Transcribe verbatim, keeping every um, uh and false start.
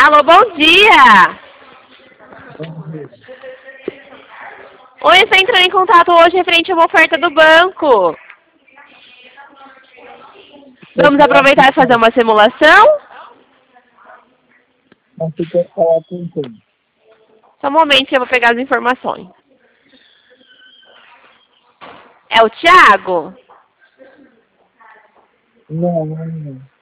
Alô, bom dia! Oi, você entrou em contato hoje referente a uma oferta do banco. Vamos aproveitar e fazer uma simulação? Mas você quer falar com quem? Só um momento que eu vou pegar as informações. É o Thiago? Não, não, não.